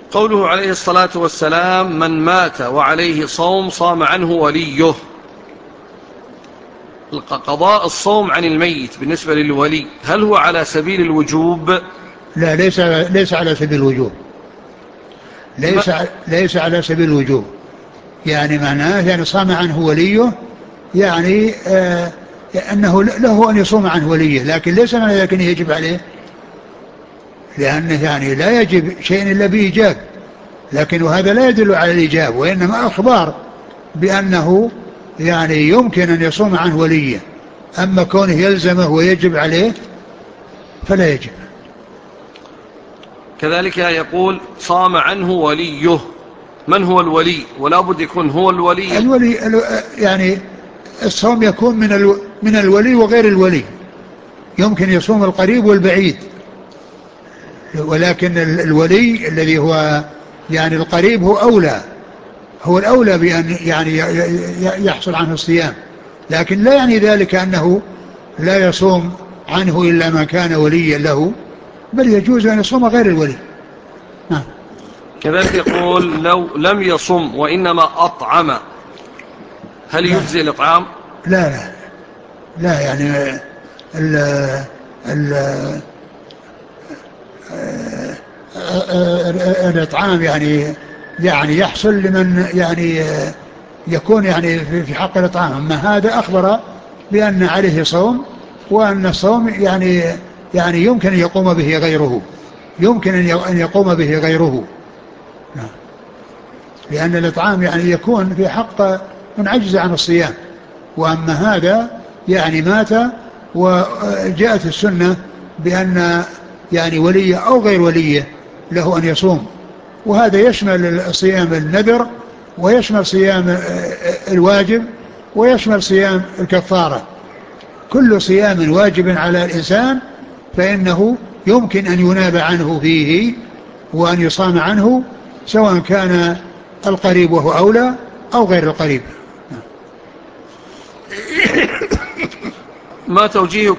قوله عليه الصلاة والسلام: من مات وعليه صوم صام عنه وليه. قضاء الصوم عن الميت بالنسبة للولي هل هو على سبيل الوجوب؟ لا، ليس على سبيل الوجوب. ليس على سبيل الوجوب. يعني معناه يعني صام عنه وليه، يعني أنه له أن يصوم عنه وليه، لكن ليس معنى ذلك أنه يجب عليه، لأنه يعني لا يجب شيء إلا بإيجاب، لكن هذا لا يدل على الإيجاب، وإنما أخبار بأنه يعني يمكن أن يصوم عنه وليه. أما كونه يلزمه ويجب عليه فلا يجب. كذلك يقول: صام عنه وليه. من هو الولي؟ ولا بد يكون هو الولي. يعني الصوم يكون من الولي وغير الولي، يمكن يصوم القريب والبعيد، ولكن الولي الذي هو يعني القريب هو الأولى بأن يعني يحصل عنه الصيام، لكن لا يعني ذلك أنه لا يصوم عنه إلا ما كان وليا له، بل يجوز أن يصوم غير الولي. نعم. كذلك يقول: لو لم يصم وإنما أطعم هل لا يجزي الإطعام؟ لا لا يعني ال ال الإطعام يعني يحصل لمن يعني يكون يعني في حق الإطعام. أما هذا أخبر بأن عليه صوم، وأن الصوم يعني يمكن أن يقوم به غيره، يمكن أن يقوم به غيره. نعم. لأن الإطعام يعني يكون في حق من عجز عن الصيام، وأما هذا يعني مات وجاءت السنة بأن يعني ولي أو غير وليه له أن يصوم، وهذا يشمل صيام النذر، ويشمل صيام الواجب، ويشمل صيام الكفارة. كل صيام واجب على الإنسان فإنه يمكن أن يناب عنه فيه وأن يصام عنه، سواء كان القريب وهو أولى أو غير القريب. ما توجيه